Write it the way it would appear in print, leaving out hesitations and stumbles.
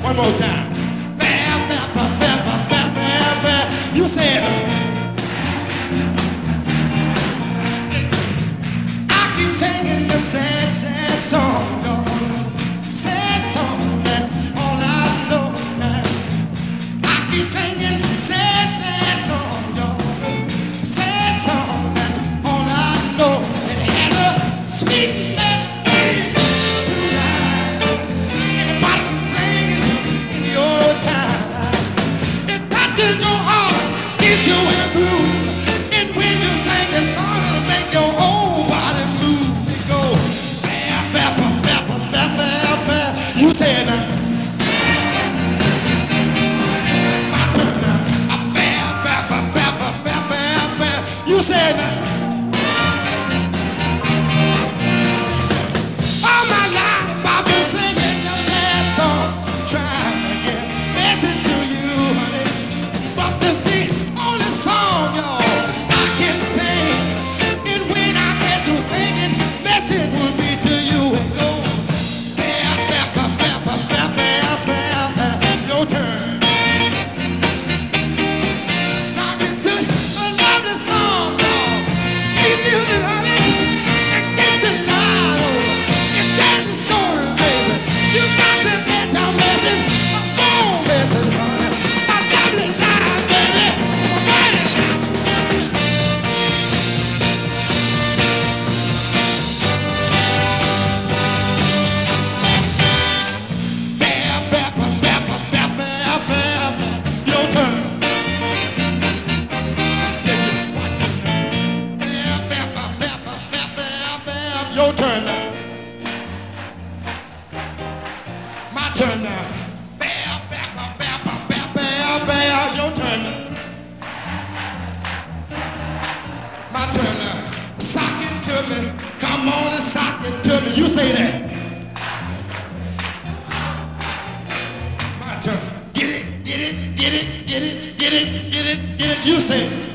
One more time. Bear, bear, bear, bear, bear, bear, bear. You said, I keep singing them sad, sad songs, y'all. Sad songs, that's all I know now. I keep singing sad, sad songs, y'all. Sad songs, that's all I know. It has a sweet melody. Anybody can sing it in your time. It touches your heart, gets you in a groove. And when you sing that song, it'll make your whole body move. It go, bear, bear, bear, bear, bear, bear, bear. You say it now. My turn now. Bear, bear, bear, bear, bear, bear, bear. You say it now. All my life I've been singing a sad song, trying to get message to you, honey. But this the only song, y'all, I can sing. And when I get through singing, message will be to you. It goes, bear, bear, bear, bear, bear, bear, bear, bear. Your turn. Now it's just a lovely song, y'all. Sweet music, honey. It gets the light on. It tells the story, baby. You got to get down message, a phone message, honey. A lovely line, baby. Write it down. Bear, bear, bear, bear, bear, bear, bear, bear. Your turn. Watch this. Bear, bear, bear, bear, bear, bear, bear. Your turn now. My turn now. Bear, bear, bear, bear, bear, bear, bear. Your turn now. My turn now. Sock it to me. Come on and sock it to me. You say that. My turn. Get it, get it, get it, get it, get it, get it, get it. You say it.